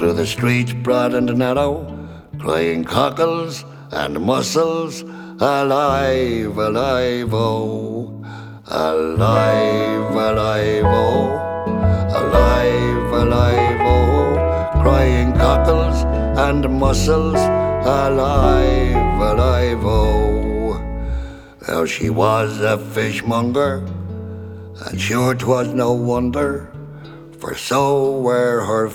through the streets broad and narrow, crying cockles and mussels, alive, alive, oh, alive, alive, oh, alive, alive, oh, crying cockles and mussels, alive, alive, oh. Now she was a fishmonger, and sure 'twas no wonder, for so were her